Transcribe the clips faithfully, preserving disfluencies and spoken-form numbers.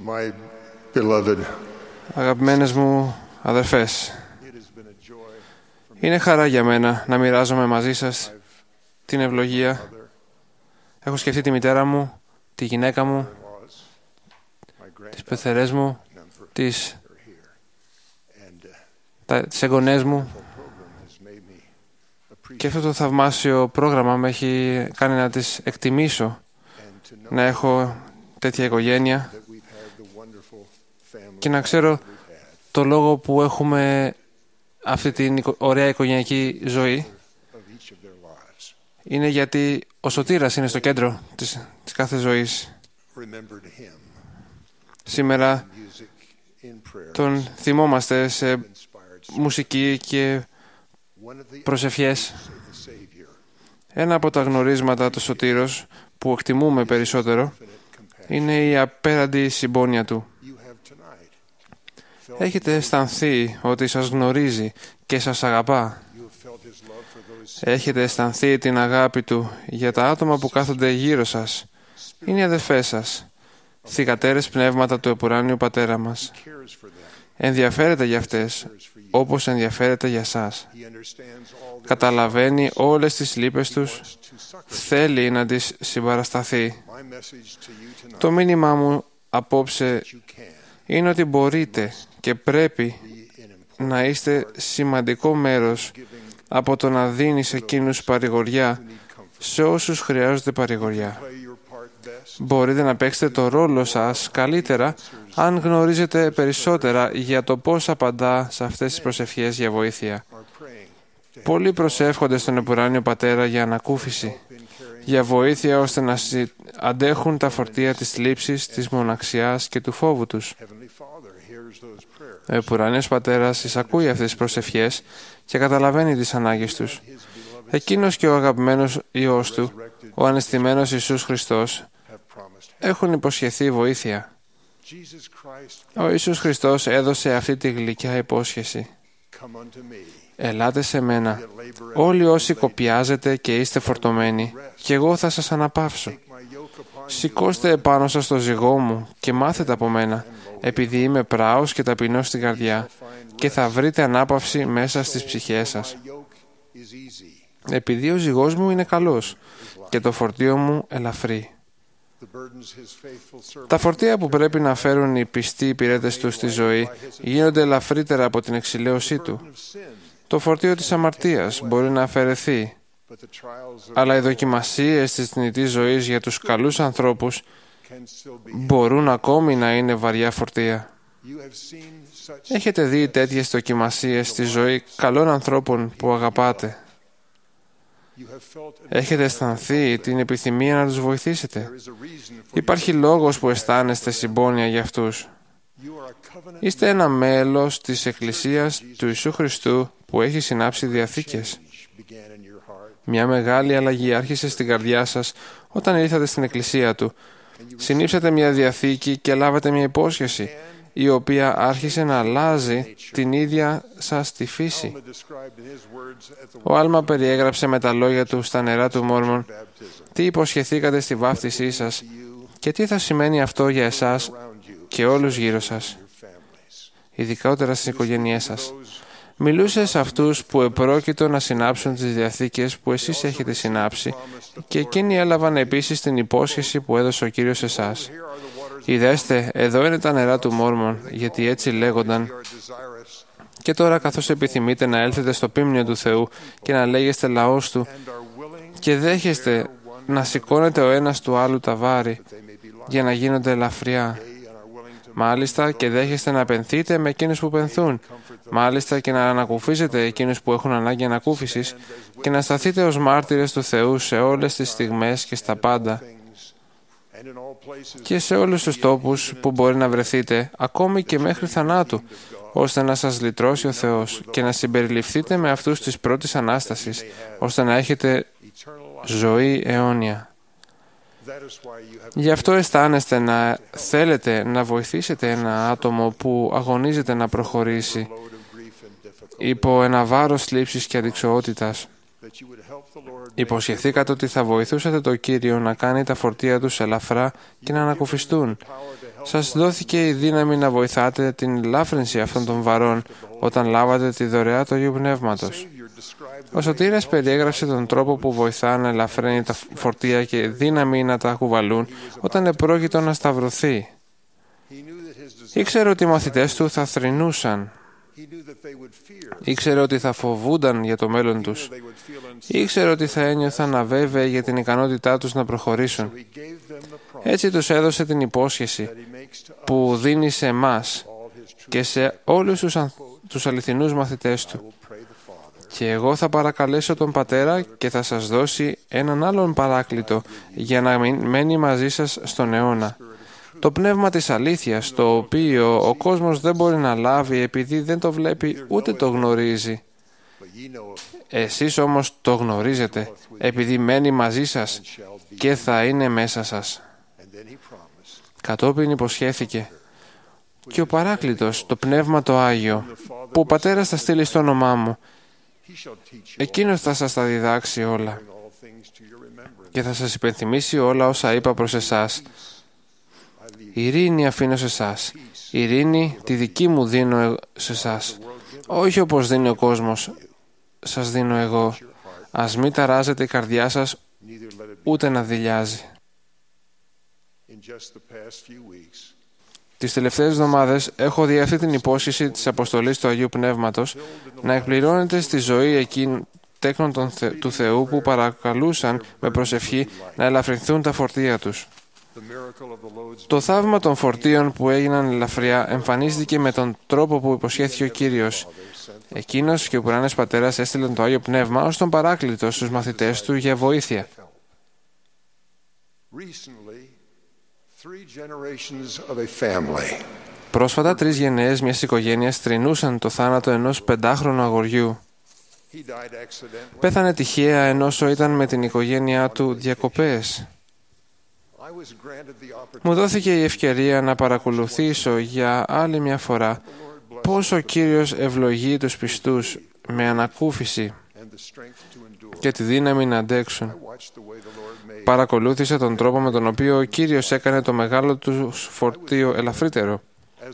My beloved, Αγαπημένες μου αδερφές, είναι χαρά για μένα να μοιράζομαι μαζί σας την ευλογία. Έχω σκεφτεί τη μητέρα μου, τη γυναίκα μου, τις πεθερές μου, τις, τα, τις εγγονές μου, και αυτό το θαυμάσιο πρόγραμμα με έχει κάνει να τις εκτιμήσω, να έχω τέτοια οικογένεια και να ξέρω το λόγο που έχουμε αυτή την ωραία οικογενειακή ζωή είναι γιατί ο Σωτήρας είναι στο κέντρο της, της κάθε ζωής. Σήμερα τον θυμόμαστε σε μουσική και προσευχές. Ένα από τα γνωρίσματα του Σωτήρος που εκτιμούμε περισσότερο είναι η απέραντη συμπόνια του. Έχετε αισθανθεί ότι σας γνωρίζει και σας αγαπά. Έχετε αισθανθεί την αγάπη του για τα άτομα που κάθονται γύρω σας. Είναι οι αδερφές σας, θυγατέρες πνεύματα του επουράνιου Πατέρα μας. Ενδιαφέρεται για αυτές, όπως ενδιαφέρεται για σας. Καταλαβαίνει όλες τις λύπες τους, θέλει να τις συμπαρασταθεί. Το μήνυμά μου απόψε είναι ότι μπορείτε και πρέπει να είστε σημαντικό μέρος από το να δίνει σε εκείνους παρηγοριά σε όσους χρειάζονται παρηγοριά. Μπορείτε να παίξετε το ρόλο σας καλύτερα αν γνωρίζετε περισσότερα για το πώς απαντά σε αυτές τις προσευχές για βοήθεια. Πολλοί προσεύχονται στον επουράνιο Πατέρα για ανακούφιση, για βοήθεια ώστε να αντέχουν τα φορτία της θλίψης, της μοναξιάς και του φόβου τους. Ο επουράνιος Πατέρας εισακούει αυτές τις προσευχές και καταλαβαίνει τις ανάγκες τους. Εκείνος και ο αγαπημένος Υιός Του, ο ανεστημένος Ιησούς Χριστός, έχουν υποσχεθεί βοήθεια. Ο Ιησούς Χριστός έδωσε αυτή τη γλυκιά υπόσχεση. Ελάτε σε μένα, όλοι όσοι κοπιάζετε και είστε φορτωμένοι, και εγώ θα σας αναπαύσω. Σηκώστε επάνω σας το ζυγό μου και μάθετε από μένα, επειδή είμαι πράος και ταπεινός στην καρδιά, και θα βρείτε ανάπαυση μέσα στις ψυχές σας. Επειδή ο ζυγός μου είναι καλός και το φορτίο μου ελαφρύ. Τα φορτία που πρέπει να φέρουν οι πιστοί υπηρέτες του στη ζωή γίνονται ελαφρύτερα από την εξηλαίωσή του. Το φορτίο της αμαρτίας μπορεί να αφαιρεθεί, αλλά οι δοκιμασίες της θνητής ζωής για τους καλούς ανθρώπους μπορούν ακόμη να είναι βαριά φορτία. Έχετε δει τέτοιες δοκιμασίες στη ζωή καλών ανθρώπων που αγαπάτε. Έχετε αισθανθεί την επιθυμία να τους βοηθήσετε. Υπάρχει λόγος που αισθάνεστε συμπόνια για αυτούς. Είστε ένα μέλος της Εκκλησίας του Ιησού Χριστού που έχει συνάψει διαθήκες. Μια μεγάλη αλλαγή άρχισε στην καρδιά σας όταν ήρθατε στην Εκκλησία Του. Συνήψατε μια διαθήκη και λάβατε μια υπόσχεση, η οποία άρχισε να αλλάζει την ίδια σας τη φύση. Ο Άλμα περιέγραψε με τα λόγια του στα νερά του Μόρμον τι υποσχεθήκατε στη βάφτισή σας και τι θα σημαίνει αυτό για εσάς και όλους γύρω σας, ειδικότερα στις οικογένειές σας. Μιλούσε σε αυτούς που επρόκειτο να συνάψουν τις διαθήκες που εσείς έχετε συνάψει, και εκείνοι έλαβαν επίσης την υπόσχεση που έδωσε ο Κύριος σε εσάς. Ιδέστε, εδώ είναι τα νερά του Μόρμον, γιατί έτσι λέγονταν. Και τώρα, καθώς επιθυμείτε να έλθετε στο πίμνιο του Θεού και να λέγεστε λαός Του και δέχεστε να σηκώνετε ο ένας του άλλου τα βάρη για να γίνονται ελαφριά. Μάλιστα και δέχεστε να πενθείτε με εκείνους που πενθούν. Μάλιστα και να ανακουφίζετε εκείνους που έχουν ανάγκη ανακούφισης και να σταθείτε ως μάρτυρες του Θεού σε όλες τις στιγμές και στα πάντα και σε όλους τους τόπους που μπορεί να βρεθείτε, ακόμη και μέχρι θανάτου, ώστε να σας λυτρώσει ο Θεός και να συμπεριληφθείτε με αυτούς της πρώτης Ανάστασης, ώστε να έχετε ζωή αιώνια. Γι' αυτό αισθάνεστε να θέλετε να βοηθήσετε ένα άτομο που αγωνίζεται να προχωρήσει υπό ένα βάρος θλίψης και αδικαιότητας. Υποσχεθήκατε ότι θα βοηθούσατε το Κύριο να κάνει τα φορτία τους ελαφρά και να ανακουφιστούν. Σας δόθηκε η δύναμη να βοηθάτε την ελάφρυνση αυτών των βαρών όταν λάβατε τη δωρεά του Αγίου Πνεύματος. Ο Σωτήρας περιέγραψε τον τρόπο που βοηθά να ελαφρύνει τα φορτία και δύναμη να τα κουβαλούν όταν επρόκειτο να σταυρωθεί. Ήξερε ότι οι μαθητές του θα θρηνούσαν. Ήξερε ότι θα φοβούνταν για το μέλλον τους. Ήξερε ότι θα ένιωθαν αβέβαιοι για την ικανότητά τους να προχωρήσουν. Έτσι τους έδωσε την υπόσχεση που δίνει σε εμάς και σε όλους τους, αν... τους αληθινούς μαθητές του. Και εγώ θα παρακαλέσω τον Πατέρα και θα σας δώσει έναν άλλον παράκλητο για να μένει μαζί σας στον αιώνα. Το πνεύμα της αλήθειας, το οποίο ο κόσμος δεν μπορεί να λάβει επειδή δεν το βλέπει ούτε το γνωρίζει. Εσείς όμως το γνωρίζετε επειδή μένει μαζί σας και θα είναι μέσα σας. Κατόπιν υποσχέθηκε και ο Παράκλητος, το Πνεύμα το Άγιο, που ο Πατέρας θα στείλει στο όνομά μου, εκείνος θα σας τα διδάξει όλα και θα σας υπενθυμίσει όλα όσα είπα προς εσάς. Ειρήνη αφήνω σε εσάς. Ειρήνη τη δική μου δίνω σε εσάς. Όχι όπως δίνει ο κόσμος, σας δίνω εγώ. Ας μην ταράζεται η καρδιά σας, ούτε να δειλιάζει. Τις τελευταίες εβδομάδες έχω δει αυτή την υπόσχεση της αποστολής του Αγίου Πνεύματος να εκπληρώνεται στη ζωή εκείνων τέκνων του Θεού που παρακαλούσαν με προσευχή να ελαφρυνθούν τα φορτία τους. Το θαύμα των φορτίων που έγιναν ελαφριά εμφανίστηκε με τον τρόπο που υποσχέθηκε ο Κύριος. Εκείνος και ο ουράνιος Πατέρας έστειλαν το Άγιο Πνεύμα ως τον Παράκλητο στους μαθητές του για βοήθεια. Πρόσφατα τρεις γενναίες μιας οικογένειας θρηνούσαν το θάνατο ενός πεντάχρονου αγοριού. Πέθανε τυχαία ενώ ήταν με την οικογένειά του διακοπές. Μου δόθηκε η ευκαιρία να παρακολουθήσω για άλλη μια φορά πώς ο Κύριος ευλογεί τους πιστούς με ανακούφιση και τη δύναμη να αντέξουν. Παρακολούθησα τον τρόπο με τον οποίο ο Κύριος έκανε το μεγάλο του φορτίο ελαφρύτερο.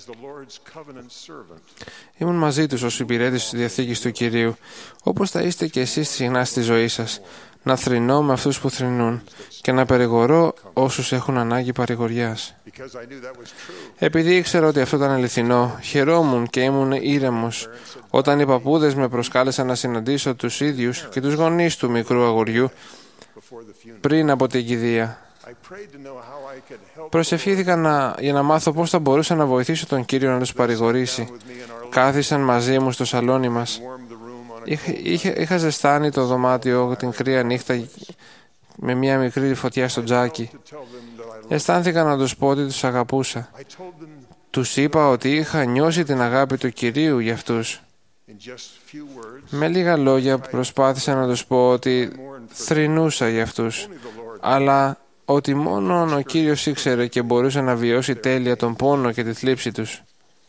Ήμουν μαζί τους ως υπηρέτης της Διαθήκης του Κυρίου, όπως θα είστε και εσείς συχνά στη ζωή σας, να θρηνώ με αυτούς που θρηνούν και να παρηγορώ όσους έχουν ανάγκη παρηγοριάς. Επειδή ήξερα ότι αυτό ήταν αληθινό, χαιρόμουν και ήμουν ήρεμος όταν οι παππούδες με προσκάλεσαν να συναντήσω τους ίδιους και τους γονείς του μικρού αγοριού πριν από την κηδεία. Προσευχήθηκα να, για να μάθω πώς θα μπορούσα να βοηθήσω τον Κύριο να τους παρηγορήσει. Κάθισαν μαζί μου στο σαλόνι μας. Είχα, είχα, είχα ζεστάνει το δωμάτιο την κρύα νύχτα με μια μικρή φωτιά στο τζάκι. Αισθάνθηκα να τους πω ότι τους αγαπούσα. Τους είπα ότι είχα νιώσει την αγάπη του Κυρίου για αυτούς. Με λίγα λόγια προσπάθησα να τους πω ότι θρηνούσα για αυτούς, αλλά ότι μόνο ο Κύριος ήξερε και μπορούσε να βιώσει τέλεια τον πόνο και τη θλίψη τους.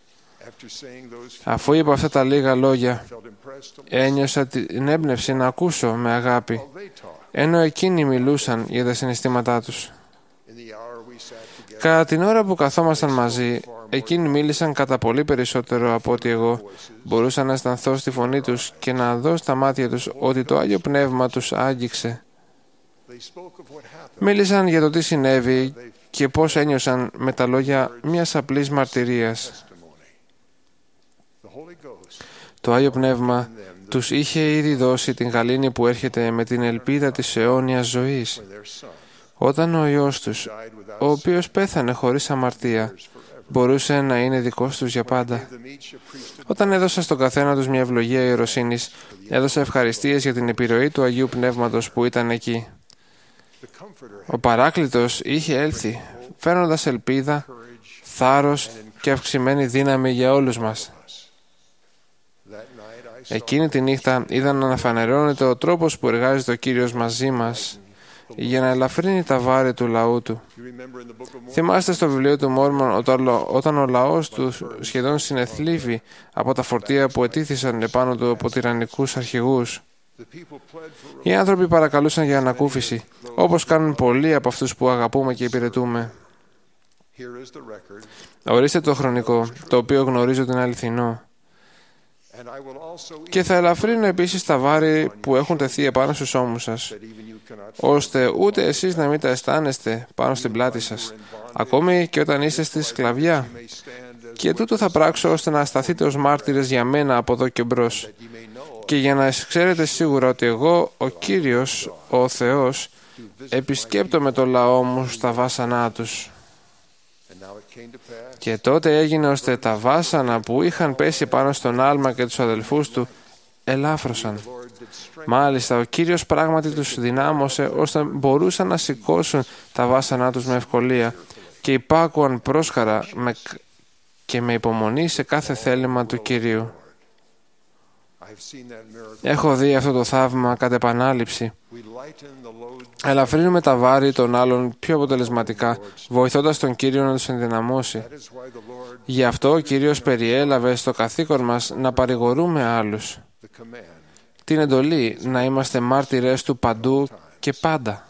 Αφού είπα αυτά τα λίγα λόγια, ένιωσα την έμπνευση να ακούσω με αγάπη, ενώ εκείνοι μιλούσαν για τα συναισθήματά τους. Κατά την ώρα που καθόμασταν μαζί, εκείνοι μίλησαν κατά πολύ περισσότερο από ότι εγώ. Μπορούσα να αισθανθώ στη φωνή τους και να δω στα μάτια τους ότι το Άγιο Πνεύμα τους άγγιξε. Μίλησαν για το τι συνέβη και πώς ένιωσαν με τα λόγια μιας απλής μαρτυρίας. Το Άγιο Πνεύμα τους είχε ήδη δώσει την γαλήνη που έρχεται με την ελπίδα της αιώνιας ζωής. Όταν ο Υιός τους, ο οποίος πέθανε χωρίς αμαρτία, μπορούσε να είναι δικός τους για πάντα. Όταν έδωσα στον καθένα τους μια ευλογία ιεροσύνης, έδωσα ευχαριστίες για την επιρροή του Αγίου Πνεύματος που ήταν εκεί. Ο Παράκλητος είχε έλθει, φέρνοντας ελπίδα, θάρρος και αυξημένη δύναμη για όλους μας. Εκείνη τη νύχτα είδα να αναφανερώνεται ο τρόπος που εργάζεται ο Κύριος μαζί μας για να ελαφρύνει τα βάρη του λαού του. Θυμάστε στο βιβλίο του Μόρμον όταν ο λαός του σχεδόν συνεθλίβει από τα φορτία που ετίθησαν επάνω του από τυραννικούς αρχηγούς. Οι άνθρωποι παρακαλούσαν για ανακούφιση, όπως κάνουν πολλοί από αυτούς που αγαπούμε και υπηρετούμε. Ορίστε το χρονικό, το οποίο γνωρίζω ότι είναι αληθινό. Και θα ελαφρύνω επίσης τα βάρη που έχουν τεθεί επάνω στους ώμους σας, ώστε ούτε εσείς να μην τα αισθάνεστε πάνω στην πλάτη σας, ακόμη και όταν είστε στη σκλαβιά. Και τούτο θα πράξω ώστε να σταθείτε ως μάρτυρες για μένα από εδώ και μπρος. Και για να ξέρετε σίγουρα ότι εγώ, ο Κύριος, ο Θεός, επισκέπτομαι το λαό μου στα βάσανά τους. Και τότε έγινε ώστε τα βάσανα που είχαν πέσει πάνω στον Άλμα και τους αδελφούς του ελάφρωσαν. Μάλιστα, ο Κύριος πράγματι τους δυνάμωσε ώστε μπορούσαν να σηκώσουν τα βάσανά τους με ευκολία και υπάκουαν πρόσχαρα με... και με υπομονή σε κάθε θέλημα του Κυρίου. Έχω δει αυτό το θαύμα κατ' επανάληψη. Ελαφρύνουμε τα βάρη των άλλων πιο αποτελεσματικά, βοηθώντας τον Κύριο να τους ενδυναμώσει. Γι' αυτό ο Κύριος περιέλαβε στο καθήκον μας να παρηγορούμε άλλους. Την εντολή να είμαστε μάρτυρες του παντού και πάντα.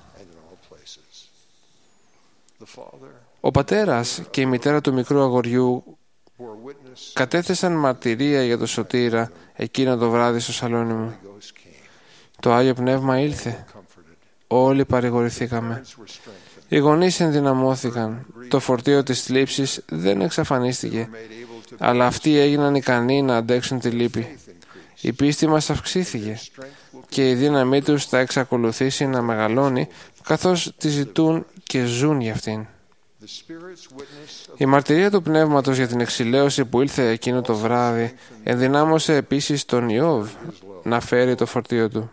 Ο πατέρας και η μητέρα του μικρού αγοριού κατέθεσαν μαρτυρία για το σωτήρα εκείνο το βράδυ στο σαλόνι μου. Το Άγιο Πνεύμα ήλθε. Όλοι παρηγορηθήκαμε. Οι γονείς ενδυναμώθηκαν. Το φορτίο της θλίψης δεν εξαφανίστηκε, αλλά αυτοί έγιναν ικανοί να αντέξουν τη λύπη. Η πίστη μας αυξήθηκε και η δύναμή τους θα εξακολουθήσει να μεγαλώνει καθώς τη ζητούν και ζουν για αυτήν. Η μαρτυρία του Πνεύματος για την εξηλαίωση που ήλθε εκείνο το βράδυ ενδυνάμωσε επίσης τον Ιώβ να φέρει το φορτίο του.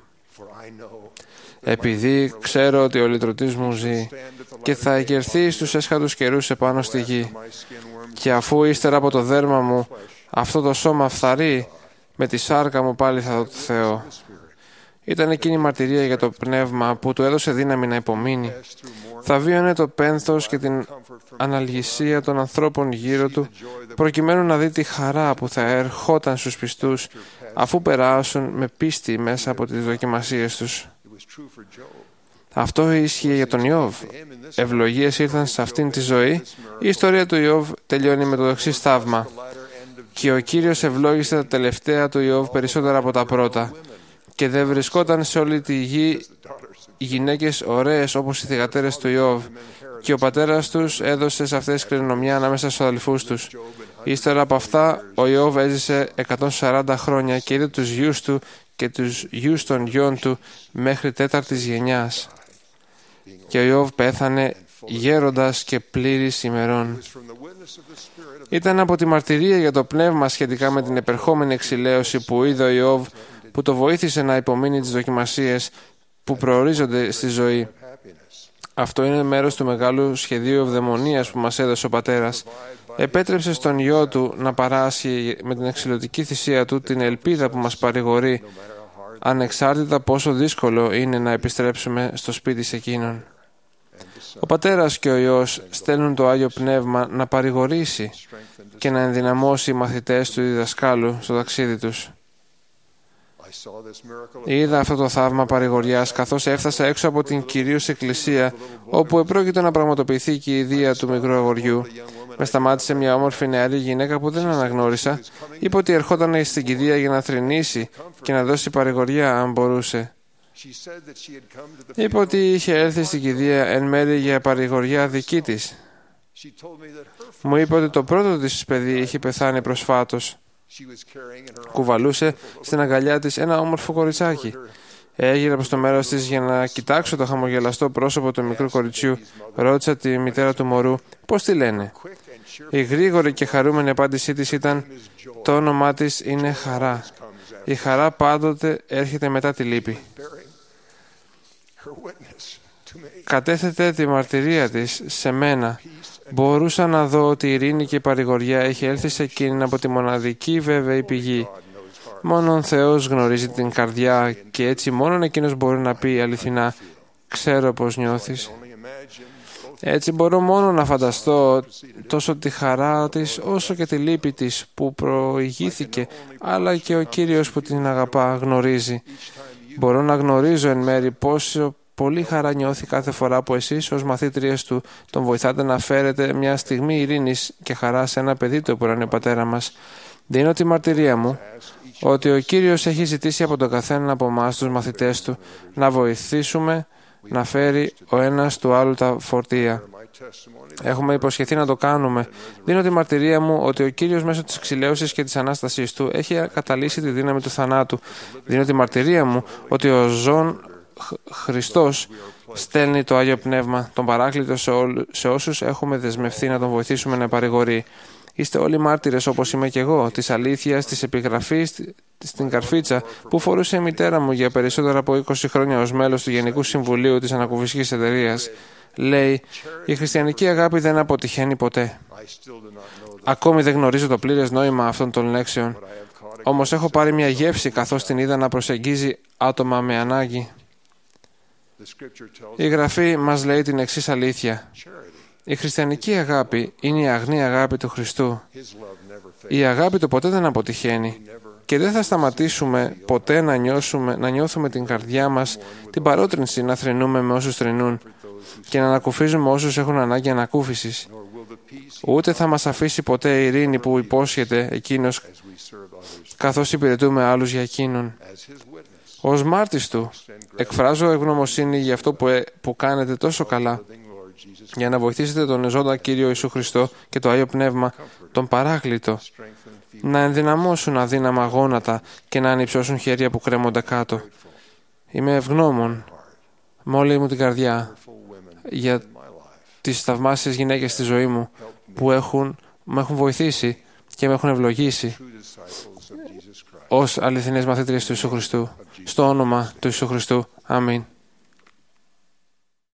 Επειδή ξέρω ότι ο λυτρωτής μου ζει και θα εκερθεί στους έσχατους καιρούς επάνω στη γη, και αφού ύστερα από το δέρμα μου αυτό το σώμα φθαρεί, με τη σάρκα μου πάλι θα δω το Θεό. Ήταν εκείνη η μαρτυρία για το πνεύμα που του έδωσε δύναμη να υπομείνει. Θα βίωνε το πένθος και την αναλγησία των ανθρώπων γύρω του, προκειμένου να δει τη χαρά που θα ερχόταν στους πιστούς αφού περάσουν με πίστη μέσα από τις δοκιμασίες τους. Αυτό ίσχυε για τον Ιώβ. Ευλογίες ήρθαν σε αυτήν τη ζωή. Η ιστορία του Ιώβ τελειώνει με το εξής θαύμα. Και ο Κύριος ευλόγησε τα τελευταία του Ιώβ περισσότερα από τα πρώτα. Και δεν βρισκόταν σε όλη τη γη γυναίκες ωραίες όπως οι θυγατέρες του Ιώβ. Και ο πατέρας τους έδωσε σε αυτές κληρονομιά ανάμεσα στους αδελφούς τους. Ύστερα από αυτά, ο Ιώβ έζησε εκατόν σαράντα χρόνια και είδε τους γιους του και τους γιους των γιών του μέχρι τέταρτης γενιάς. Και ο Ιώβ πέθανε γέροντας και πλήρης ημερών. Ήταν από τη μαρτυρία για το πνεύμα σχετικά με την επερχόμενη εξηλαίωση που είδε ο Ιώβ, που το βοήθησε να υπομείνει τις δοκιμασίες που προορίζονται στη ζωή. Αυτό είναι μέρος του μεγάλου σχεδίου ευδαιμονίας που μας έδωσε ο πατέρας. Επέτρεψε στον γιο του να παράσχει με την εξηλωτική θυσία του την ελπίδα που μας παρηγορεί, ανεξάρτητα πόσο δύσκολο είναι να επιστρέψουμε στο σπίτι σε εκείνον. Ο πατέρας και ο Υιός στέλνουν το Άγιο Πνεύμα να παρηγορήσει και να ενδυναμώσει οι μαθητές του διδασκάλου στο ταξίδι τους. Είδα αυτό το θαύμα παρηγοριάς καθώς έφτασα έξω από την κυρίως εκκλησία, όπου επρόκειτο να πραγματοποιηθεί και η ιδέα του μικρού αγοριού. Με σταμάτησε μια όμορφη νεαρή γυναίκα που δεν αναγνώρισα. Είπε ότι ερχόταν στην κηδεία για να θρηνήσει και να δώσει παρηγοριά αν μπορούσε. Είπε ότι είχε έρθει στην κηδεία εν μέρει για παρηγοριά δική της. Μου είπε ότι το πρώτο της παιδί είχε πεθάνει προσφάτως. Κουβαλούσε στην αγκαλιά της ένα όμορφο κοριτσάκι. Έγιρα προς το μέρος της για να κοιτάξω το χαμογελαστό πρόσωπο του μικρού κοριτσιού. Ρώτησα τη μητέρα του μωρού πώς τη λένε. Η γρήγορη και χαρούμενη απάντησή της ήταν: το όνομά της είναι Χαρά. Η χαρά πάντοτε έρχεται μετά τη λύπη. Κατέθετε τη μαρτυρία της σε μένα. Μπορούσα να δω ότι η ειρήνη και η παρηγοριά έχει έλθει σε εκείνη από τη μοναδική βέβαιη πηγή. Μόνον Θεός γνωρίζει την καρδιά και έτσι μόνον εκείνος μπορεί να πει αληθινά: ξέρω πώς νιώθεις. Έτσι μπορώ μόνο να φανταστώ τόσο τη χαρά της όσο και τη λύπη της που προηγήθηκε, αλλά και ο Κύριος που την αγαπά γνωρίζει. Μπορώ να γνωρίζω εν μέρη πόσο πολύ χαρά νιώθει κάθε φορά που εσείς ως μαθήτριες του τον βοηθάτε να φέρετε μια στιγμή ειρήνης και χαρά σε ένα παιδί του ουρανίου πατέρα μας. Δίνω τη μαρτυρία μου ότι ο Κύριος έχει ζητήσει από τον καθένα από εμάς τους μαθητές του να βοηθήσουμε να φέρει ο ένας του άλλου τα φορτία. Έχουμε υποσχεθεί να το κάνουμε. Δίνω τη μαρτυρία μου ότι ο Κύριος μέσω της εξηλαίωσης και της Ανάστασής του έχει καταλύσει τη δύναμη του θανάτου. Δίνω τη μαρτυρία μου ότι ο ζών Χριστός στέλνει το Άγιο Πνεύμα, τον Παράκλητο σε, όλου, σε όσους έχουμε δεσμευθεί να τον βοηθήσουμε να παρηγορεί. Είστε όλοι μάρτυρες, όπως είμαι και εγώ, της αλήθειας, της επιγραφής στην καρφίτσα που φορούσε η μητέρα μου για περισσότερα από είκοσι χρόνια ως μέλος του Γενικού Συμβουλίου της Ανακουφιστικής Εταιρείας. Λέει, η χριστιανική αγάπη δεν αποτυχαίνει ποτέ. Ακόμη δεν γνωρίζω το πλήρες νόημα αυτών των λέξεων, όμως έχω πάρει μια γεύση καθώς την είδα να προσεγγίζει άτομα με ανάγκη. Η Γραφή μας λέει την εξής αλήθεια. Η χριστιανική αγάπη είναι η αγνή αγάπη του Χριστού. Η αγάπη του ποτέ δεν αποτυχαίνει και δεν θα σταματήσουμε ποτέ να, νιώσουμε, να νιώθουμε την καρδιά μας την παρότρινση να θρηνούμε με όσους θρηνούν και να ανακουφίζουμε όσους έχουν ανάγκη ανακούφισης. Ούτε θα μας αφήσει ποτέ η ειρήνη που υπόσχεται Εκείνος καθώς υπηρετούμε άλλους για Εκείνον. Ως μάρτυς του, εκφράζω ευγνωμοσύνη για αυτό που, ε, που κάνετε τόσο καλά για να βοηθήσετε τον ζώντα Κύριο Ιησού Χριστό και το Άγιο Πνεύμα, τον Παράκλητο, να ενδυναμώσουν αδύναμα γόνατα και να ανυψώσουν χέρια που κρέμονται κάτω. Είμαι ευγνώμων με όλη μου την καρδιά για τις θαυμάσιες γυναίκες στη ζωή μου που έχουν, με έχουν βοηθήσει και με έχουν ευλογήσει ως αληθινές μαθήτριες του Ιησού Χριστού. Στο όνομα του Ιησού Χριστού. Αμήν.